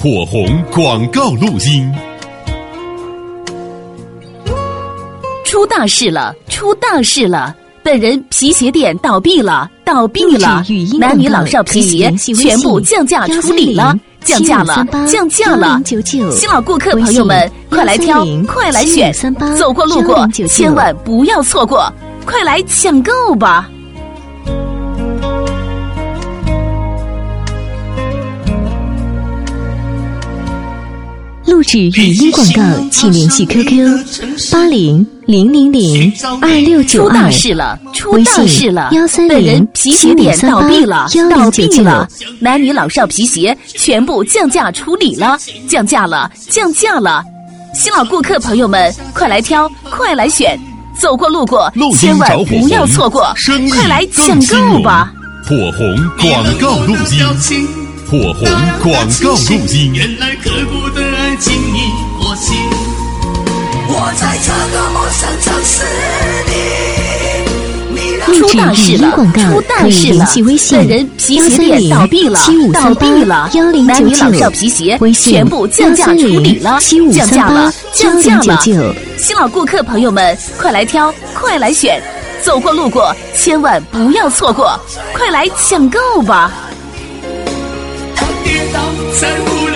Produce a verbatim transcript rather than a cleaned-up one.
火红广告录音。 出大事了！出大事了！本人皮鞋店倒闭了，倒闭了！男女老少皮鞋全部降价处理了，降价了，降价了！新老顾客朋友们，快来挑，快来选，走过路过千万不要错过，快来抢购吧！ 录制语音广告，请联系 Q Q 八零零零零二六九二， 出大事了！出大事了！ 幺三本人零皮鞋店倒闭了，倒闭了！男女老少皮鞋全部降价处理了，降价了，降价了！新老顾客朋友们，快来挑，快来选，走过路过千万不要错过，快来抢购吧！ 火红广告录音。火红广告录音。 原来刻骨的爱情已破心，我在这个陌生城市里。 出大事了！出大事了！本人皮鞋店倒闭了，倒闭了！男女老少皮鞋全部降价处理了，降价了，降价了！新老顾客朋友们，快来挑，快来选，走过路过千万不要错过，快来抢购吧！ 跌倒在无